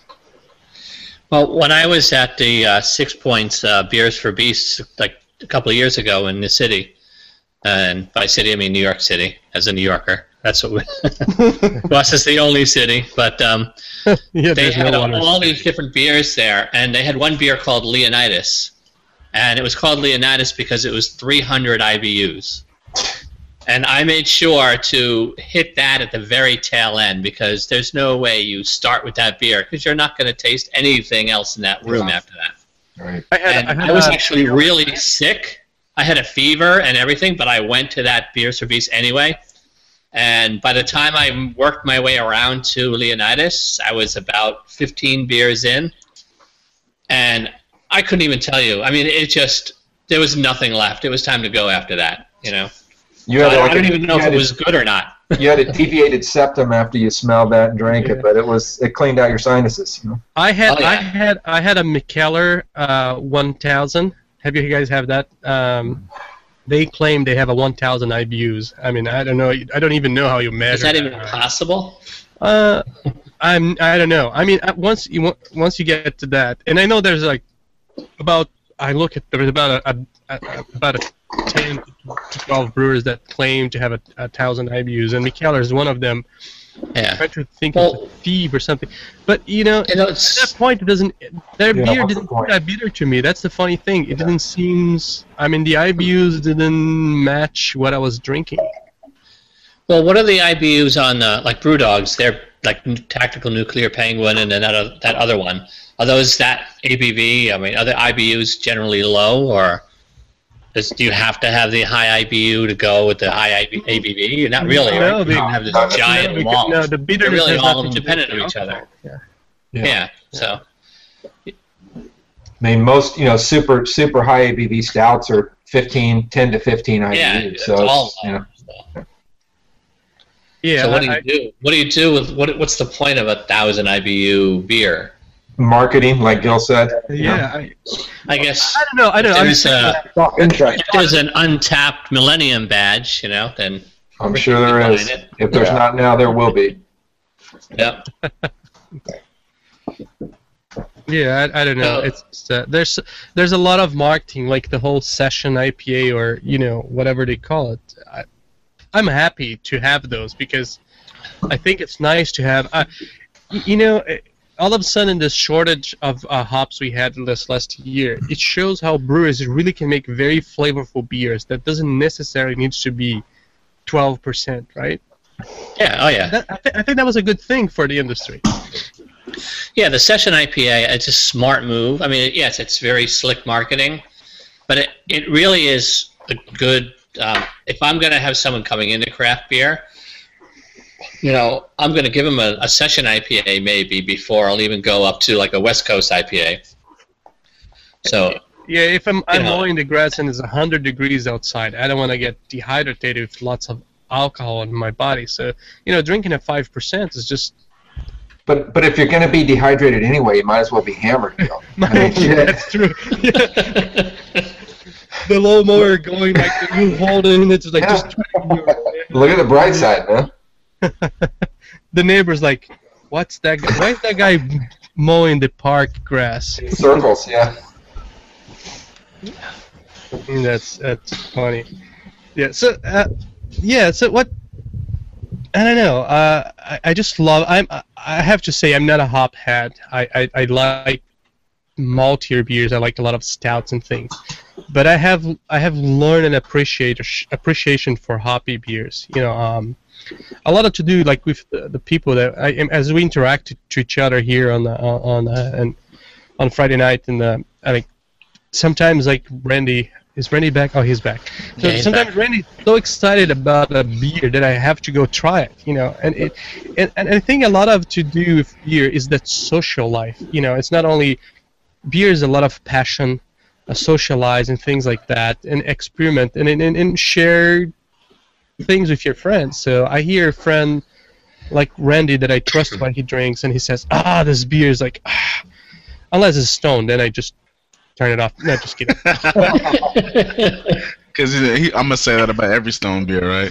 Well, when I was at the 6 Points Beers for Beasts like a couple of years ago in the city, and by city I mean New York City, as a New Yorker. That's what West is the only city, but they had all these different beers there, and they had one beer called Leonidas, and it was called Leonidas because it was 300 IBUs. And I made sure to hit that at the very tail end, because there's no way you start with that beer, because you're not going to taste anything else in that room after that. Right. I was actually really sick. I had a fever and everything, but I went to that beer service anyway. And by the time I worked my way around to Leonidas, I was about 15 beers in. And I couldn't even tell you. I mean, there was nothing left. It was time to go after that, I don't even know if it was good or not. You had a deviated septum after you smelled that and drank it, but it cleaned out your sinuses. I had a Mikkeller 1000. Have you guys have that? They claim they have a 1,000 IBUs. I mean, I don't know. I don't even know how you measure. Is that even possible? I don't know. I mean, once you get to that, and I know there's there's about 10 to 12 brewers that claim to have a 1,000 IBUs, and Mikkeller is one of them. Yeah. I try to think it's a thief or something, but at that point, their beer didn't seem that bitter to me. That's the funny thing. It didn't seem. I mean, the IBUs didn't match what I was drinking. Well, what are the IBUs on like BrewDogs? They're like Tactical Nuclear Penguin and that other one. Are those that ABV? I mean, are the IBUs generally low, or do you have to have the high IBU to go with the high ABV? Not really, right? You don't have this giant malt. No, the bitterness They're really has all nothing to independent do of with each other. Yeah. So. I mean, most super high ABV stouts are 10 to 15 IBU. Yeah, so it's all Yeah. So what do you do? What do you do with what's the point of 1,000 IBU beer? Marketing, like Gil said. Yeah. I guess. I don't know. If there's an untapped Millennium badge, then I'm sure there is. If there's not now, there will be. Yep. Yeah, I don't know. It's there's a lot of marketing, like the whole session IPA or whatever they call it. I'm happy to have those because I think it's nice to have. All of a sudden, this shortage of hops we had this last year, it shows how brewers really can make very flavorful beers that doesn't necessarily need to be 12%, right? Yeah. Oh yeah. I think that was a good thing for the industry. Yeah, the session IPA, it's a smart move. I mean, yes, it's very slick marketing, but it really is a good. If I'm going to have someone coming into craft beer, I'm going to give them a session IPA maybe before I'll even go up to like a West Coast IPA. So yeah, if I'm mowing the grass and it's 100 degrees outside, I don't want to get dehydrated with lots of alcohol in my body. So drinking at 5% is just. But if you're going to be dehydrated anyway, you might as well be hammered. That's true. Yeah. The lawnmower going like you hold it, and it's like just. Look at the bright side, man. The neighbor's like, "What's that guy? Why is that guy mowing the park grass?" Circles, yeah. That's funny. Yeah. So So what? I don't know. I just love. I have to say I'm not a hop head. I like maltier beers. I like a lot of stouts and things. But I have learned an appreciation for hoppy beers. A lot of to do like with the people that as we interact to each other here on Friday night, and I think sometimes like Randy. Is Randy back? Oh, he's back. So yeah, sometimes back. Randy's so excited about a beer that I have to go try it, and I think a lot of to do with beer is that social life. It's not only beer is a lot of passion, socialize and things like that, and experiment and share things with your friends. So I hear a friend like Randy that I trust when he drinks, and he says, this beer is like, unless it's Stone, then I just turn it off. No, just kidding. Because I'm going to say that about every Stone beer, right?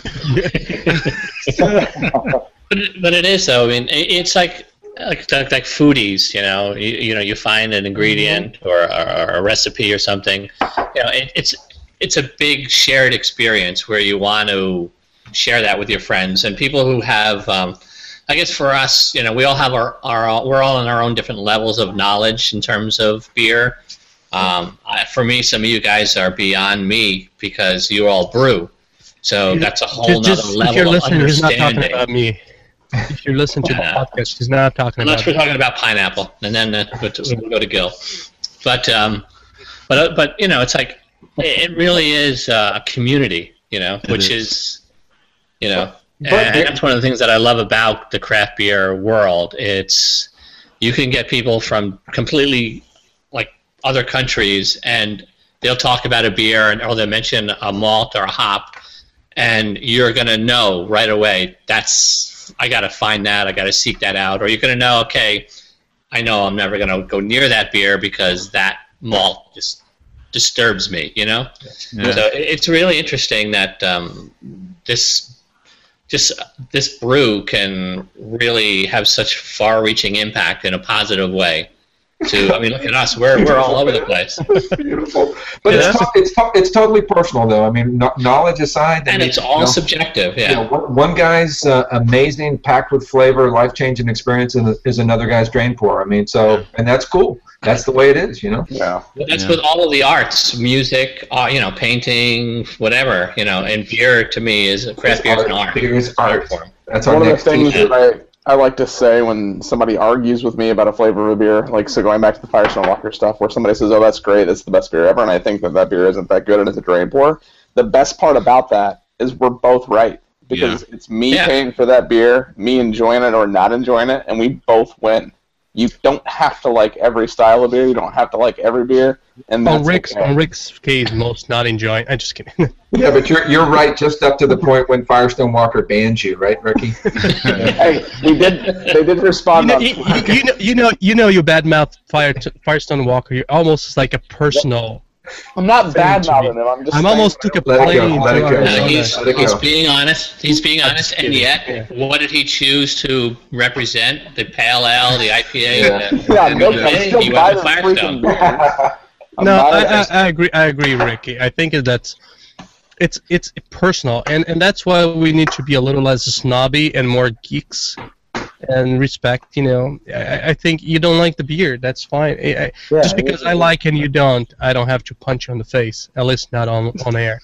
But it is, though. I mean, it's like foodies, you find an ingredient or a recipe or something. It's a big shared experience where you want to share that with your friends and people who have. I guess for us, we all have we're all in our own different levels of knowledge in terms of beer. For me, some of you guys are beyond me because you all brew, so that's a whole other level of understanding. He's not talking about me. If you listen to the podcast, he's not talking about. Unless we're talking about pineapple, and then we'll go to Gil. But it's like it really is a community, which is. And that's one of the things that I love about the craft beer world. It's you can get people from completely other countries, and they'll talk about a beer, or they'll mention a malt or a hop, and you're going to know right away, I got to find that, I got to seek that out, or you're going to know, okay, I know I'm never going to go near that beer because that malt just disturbs me, Yeah. So it's really interesting that this brew can really have such far-reaching impact in a positive way. Look at us. We're all over the place. Beautiful. But it's totally personal, though. I mean, knowledge aside. And it's all subjective, yeah. One guy's amazing, packed with flavor, life-changing experience is another guy's drain pour. And that's cool. That's the way it is, Yeah. That's with all of the arts, music, painting, whatever, And beer, to me, craft beer is an art. Beer is art. That's our one of the next things that I like to say when somebody argues with me about a flavor of a beer, so going back to the Firestone Walker stuff, where somebody says, "Oh, that's great, that's the best beer ever," and I think that beer isn't that good and it's a drain pour. The best part about that is we're both right, because it's me paying for that beer, me enjoying it or not enjoying it, and we both win. you don't have to like every style of beer. You don't have to like every beer. And that's on Rick's case, most not enjoying. I'm just kidding. Yeah, but you're right. Just up to the point when Firestone Walker bans you, right, Ricky? Hey, they did respond. You know, you badmouth Firestone Walker. You're almost like a personal. I'm not bad mouthing him. I'm just. I'm almost took a plane. Let it go. He's being honest. He's being honest, and yet, what did he choose to represent? The Pale Ale, the IPA. He went with Firestone. No, I agree. I agree, Ricky. I think that's it's personal, and that's why we need to be a little less snobby and more geeks. And respect, you know. I think you don't like the beer. That's fine. Just because I like and you don't, I don't have to punch you in the face. At least not on air.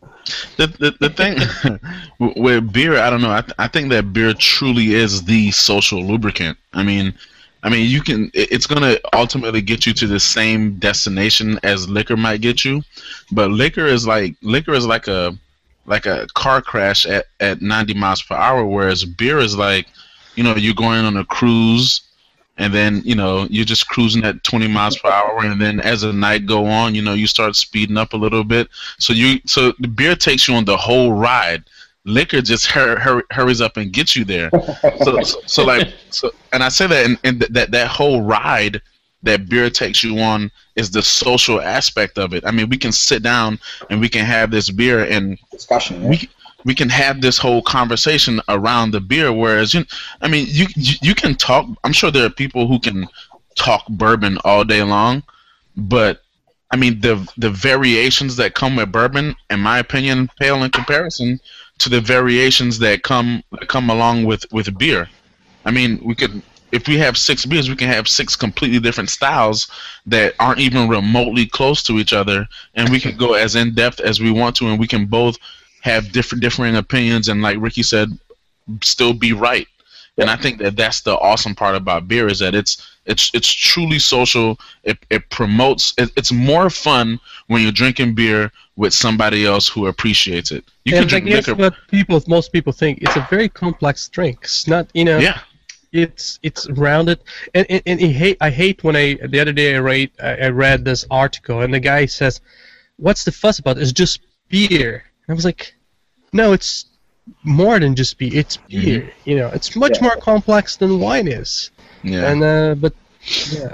The thing with beer, I don't know. I think that beer truly is the social lubricant. I mean, you can. It's gonna ultimately get you to the same destination as liquor might get you, but liquor is like a car crash at 90 miles per hour, whereas beer is like, you know, you're going on a cruise, and then, you know, you're just cruising at 20 miles per hour, and then as the night go on, you know, you start speeding up a little bit. So the beer takes you on the whole ride. Liquor just hurries up and gets you there. So and I say that, and that whole ride that beer takes you on is the social aspect of it. I mean, we can sit down and we can have this beer and discussion. Yeah. We can have this whole conversation around the beer, whereas you can talk. I'm sure there are people who can talk bourbon all day long, but I mean the variations that come with bourbon, in my opinion, pale in comparison to the variations that come along with beer. I mean, if we have 6 beers, we can have 6 completely different styles that aren't even remotely close to each other, and we can go as in depth as we want to, and we can both have differing opinions, and like Ricky said, still be right. And I think that's the awesome part about beer, is that it's truly social. It promotes. It's more fun when you're drinking beer with somebody else who appreciates it. You can drink liquor. What most people think. It's a very complex drink. It's not, you know. Yeah. It's rounded, and I hate when the other day I read this article, and the guy says, "What's the fuss about? It's just beer." I was like, no, it's more than just beer. It's beer. Mm-hmm. You know, it's much more complex than wine is. Yeah. And but yeah.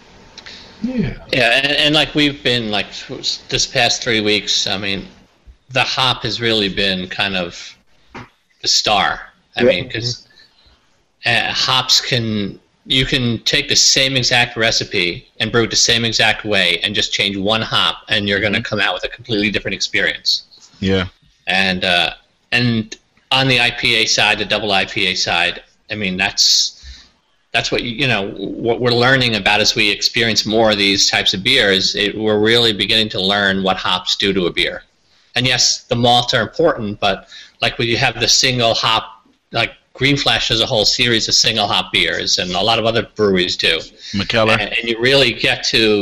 Yeah. Yeah, and like we've been like this past 3 weeks. I mean, the hop has really been kind of the star. I mean, because hops you can take the same exact recipe and brew it the same exact way and just change one hop, and you're going to come out with a completely different experience. Yeah. And on the IPA side, the double IPA side, I mean, that's what what we're learning about as we experience more of these types of beers. We're really beginning to learn what hops do to a beer. And yes, the malts are important, but like when you have the single hop, like Green Flash has a whole series of single hop beers, and a lot of other breweries do. McKellar. And you really get to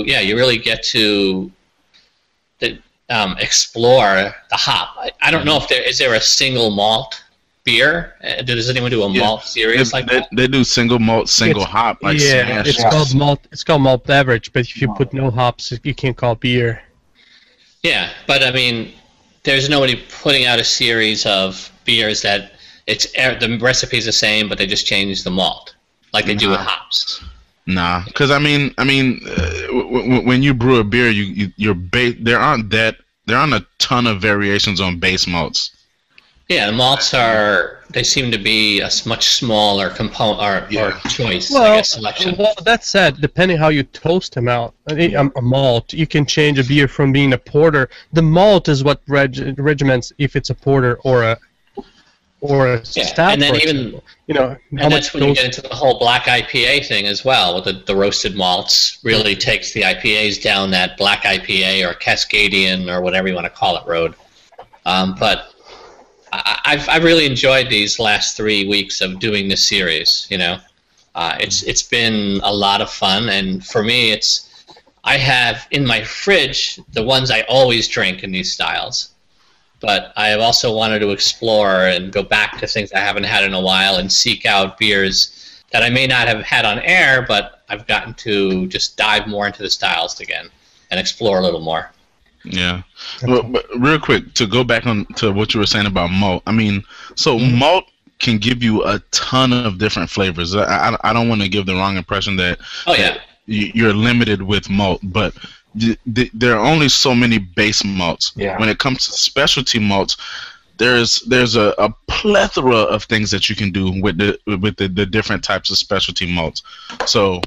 explore the hop. I don't know if there a single malt beer. Does anyone do a malt series like that? They do single malt, hop. Like Smash. It's called malt. It's called malt beverage. But if you put no hops, you can't call it beer. Yeah, but I mean, there's nobody putting out a series of beers that the recipe's the same, but they just change the malt like they do with hops. Nah, because I mean, when you brew a beer, there aren't a ton of variations on base malts. Yeah, the malts they seem to be a much smaller component or choice. Well, I guess, selection. Well, that said, depending how you toast them out, a malt, you can change a beer from being a porter. The malt is what regiments if it's a porter or a stout. And then even and that's when you get into the whole black IPA thing as well. With the roasted malts really takes the IPAs down that black IPA or Cascadian or whatever you want to call it road. But I've really enjoyed these last 3 weeks of doing this series. It's been a lot of fun, and for me, I have in my fridge the ones I always drink in these styles. But I have also wanted to explore and go back to things I haven't had in a while and seek out beers that I may not have had on air, but I've gotten to just dive more into the styles again and explore a little more. Yeah. Well, but real quick, to go back on to what you were saying about malt. I mean, so malt can give you a ton of different flavors. I don't want to give the wrong impression that you're limited with malt, but there are only so many base malts. Yeah. When it comes to specialty malts, there's a plethora of things that you can do with the different types of specialty malts. So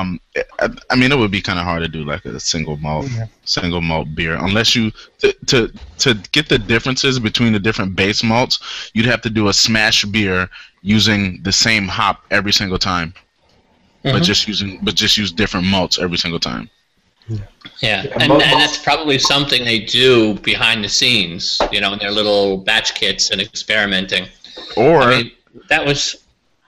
I mean, it would be kind of hard to do like a single malt beer unless you to get the differences between the different base malts. You'd have to do a smash beer using the same hop every single time, but just use different malts every single time. Yeah, and that's probably something they do behind the scenes, in their little batch kits and experimenting. Or I mean, that was.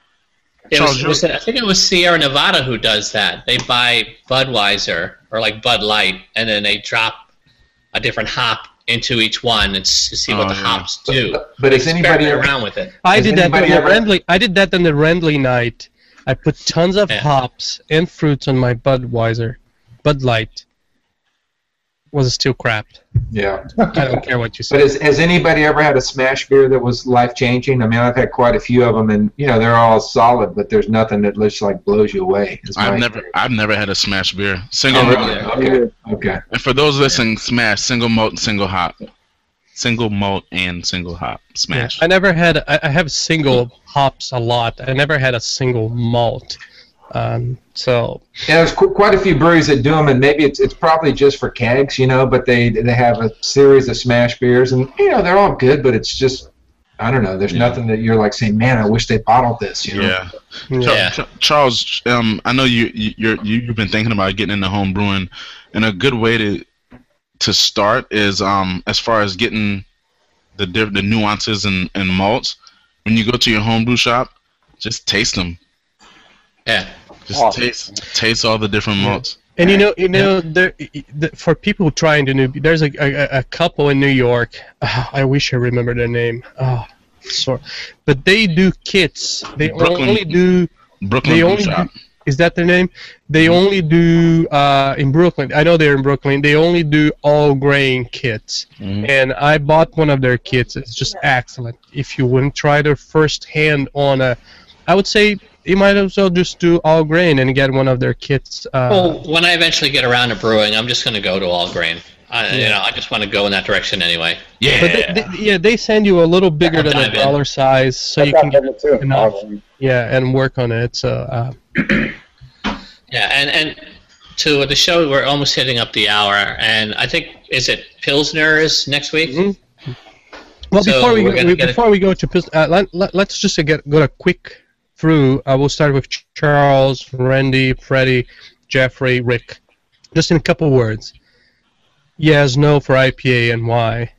I think it was Sierra Nevada who does that. They buy Budweiser or like Bud Light, and then they drop a different hop into each one and see what the hops do. But is anybody around with it? I did that on the Rendley night. I put tons of hops and fruits on my Budweiser. Bud Light was still crap. Yeah. I don't care what you say. But has anybody ever had a smash beer that was life-changing? I mean, I've had quite a few of them, and they're all solid, but there's nothing that just like blows you away. I've never had a smash beer. Single malt. Okay. And for those listening, smash single malt and single hop. Single malt and single hop smash. Yeah, I have single hops a lot. I never had a single malt. There's quite a few breweries that do them, and maybe it's probably just for kegs, but they have a series of smash beers, and they're all good, but it's just, I don't know, there's nothing that you're like saying, man, I wish they bottled this. Charles, I know you've been thinking about getting into home brewing, and a good way to start is as far as getting the nuances and malts. When you go to your homebrew shop, just taste them. Yeah. Just taste all the different malts. And for people trying to there's a couple in New York. I wish I remember their name. But they do kits. They only do Brooklyn shop. Is that their name? They only do in Brooklyn. I know they're in Brooklyn. They only do all grain kits. And I bought one of their kits. It's just excellent. If you wouldn't try their first hand on I would say you might as well just do all grain and get one of their kits. When I eventually get around to brewing, I'm just going to go to all grain. I just want to go in that direction anyway. Yeah. But they send you a little bigger than a dollar size, so you can get enough. Yeah, and work on it. So. And to the show, we're almost hitting up the hour, and I think Pilsner is next week. Mm-hmm. Well, so before we go to Pilsner, let's just go a quick through. We'll start with Charles, Randy, Freddie, Jeffrey, Rick. Just in a couple words. Yes, no for IPA, and why?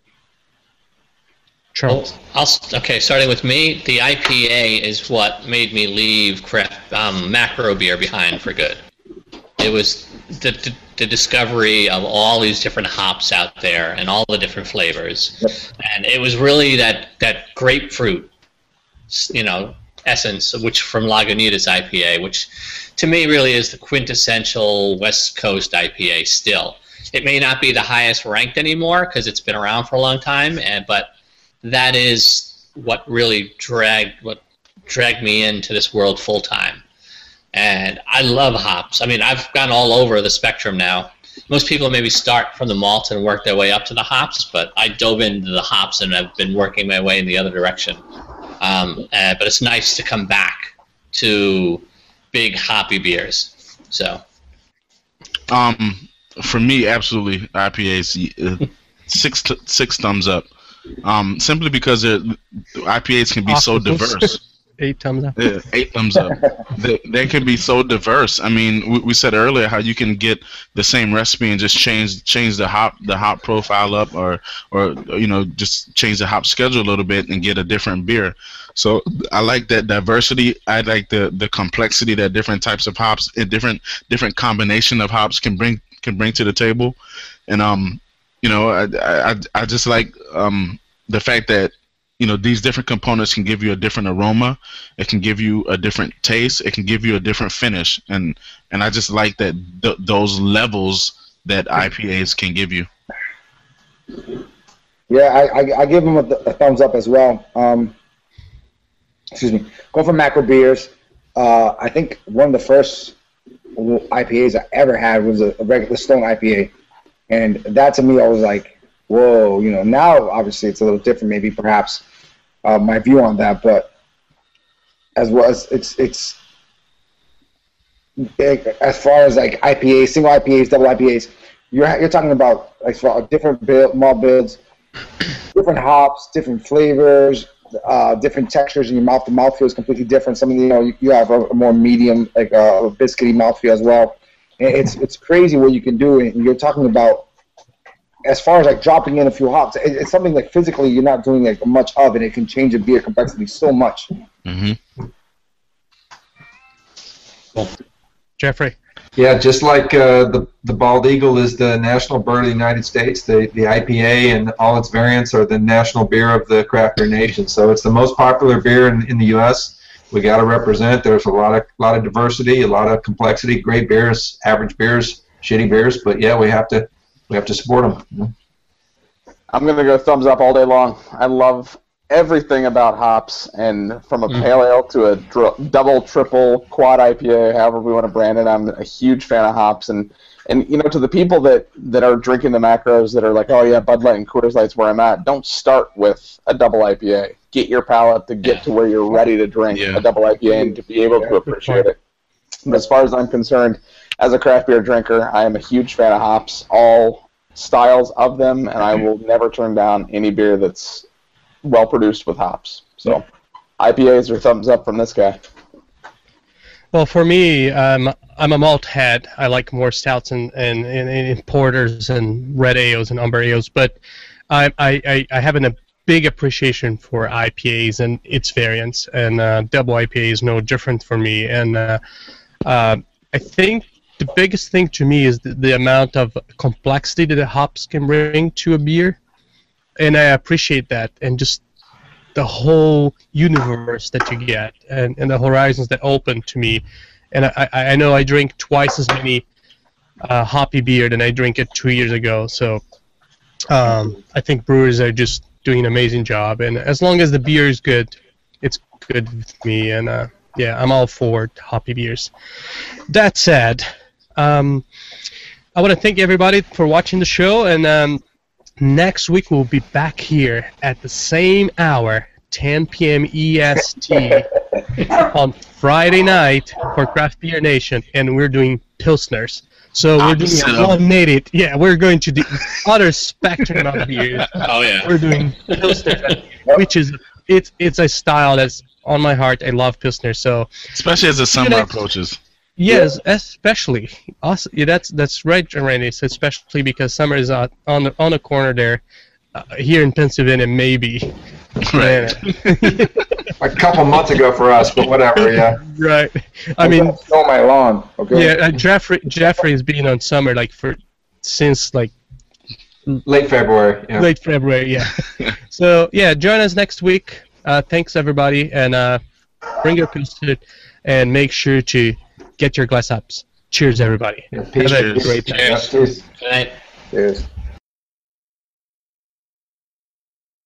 Charles. Starting with me, the IPA is what made me leave macro beer behind for good. It was the discovery of all these different hops out there and all the different flavors. And it was really that grapefruit, essence, which from Lagunitas IPA, which to me really is the quintessential West Coast IPA still. It may not be the highest ranked anymore because it's been around for a long time, but that is what really dragged me into this world full time. And I love hops. I mean, I've gone all over the spectrum now. Most people maybe start from the malt and work their way up to the hops, but I dove into the hops and I've been working my way in the other direction. But it's nice to come back to big hoppy beers. So, for me, absolutely, IPAs 6 thumbs up. Simply because IPAs can be so diverse. 8 thumbs up. Yeah, 8 thumbs up. They can be so diverse. I mean, we said earlier how you can get the same recipe and just change the hop profile up, or just change the hop schedule a little bit and get a different beer. So I like that diversity. I like the complexity that different types of hops and different combination of hops can bring to the table. And I just like the fact that these different components can give you a different aroma. It can give you a different taste. It can give you a different finish, and I just like that those levels that IPAs can give you. Yeah, I give them a thumbs up as well. Excuse me. Going for macro beers, I think one of the first IPAs I ever had was a regular Stone IPA, and that to me I was like, whoa, now obviously it's a little different, maybe perhaps my view on that, but as well as it's as far as like IPAs, single IPAs, double IPAs, you're talking about like different malt builds, different hops, different flavors, different textures in your mouth. The mouthfeel is completely different. Some of you have a more medium, like a biscuity mouthfeel as well. And it's crazy what you can do. And you're talking about as far as like dropping in a few hops. It's something like physically you're not doing like much of, and it can change a beer complexity so much. Mm-hmm. Jeffrey. Yeah, just like the Bald Eagle is the national bird of the United States, the IPA and all its variants are the national beer of the craft beer nation. So it's the most popular beer in the U.S. We got to represent. There's a lot of diversity, a lot of complexity. Great beers, average beers, shitty beers, but yeah, we have to support them. I'm gonna go thumbs up all day long. I love everything about hops, and from a pale ale to a double, triple, quad IPA, however we want to brand it, I'm a huge fan of hops. And to the people that are drinking the macros that are like, oh yeah, Bud Light and Coors Light's where I'm at, don't start with a double IPA. Get your palate to get to where you're ready to drink a double IPA and to be able to appreciate it. But as far as I'm concerned, as a craft beer drinker, I am a huge fan of hops, all styles of them, and I will never turn down any beer that's well produced with hops. So IPAs are thumbs up from this guy. Well, for me, I'm a malt head. I like more stouts and porters and red ales and amber ales, but I have a big appreciation for IPAs and its variants, and double IPA is no different for me. And I think the biggest thing to me is the amount of complexity that the hops can bring to a beer. And I appreciate that, and just the whole universe that you get, and the horizons that open to me. And I know I drink twice as many hoppy beer than I drank it 2 years ago. So I think brewers are just doing an amazing job. And as long as the beer is good, it's good with me. And I'm all for hoppy beers. That said, I want to thank everybody for watching the show, and next week we'll be back here at the same hour, 10 p.m. EST, on Friday night for Craft Beer Nation, and we're doing Pilsners. So we're doing a 180. Yeah, we're going to the other spectrum of beers. Oh yeah. We're doing Pilsner, which is it's a style that's on my heart. I love Pilsner. So especially as the summer approaches. Yes, especially. Also, yeah, that's right, Randy. So especially because summer is on the corner there. Here in Pennsylvania, maybe. Right. A couple months ago for us, but whatever. Yeah. Right. I mean, snow my lawn. Okay. Yeah, Jeffrey's been on summer since late February. Yeah. Late February, yeah. So yeah, join us next week. Thanks everybody, and bring your pilsner, and make sure to get your glass ups. Cheers, everybody. Yeah, Have a great time. Cheers. Good night. Cheers.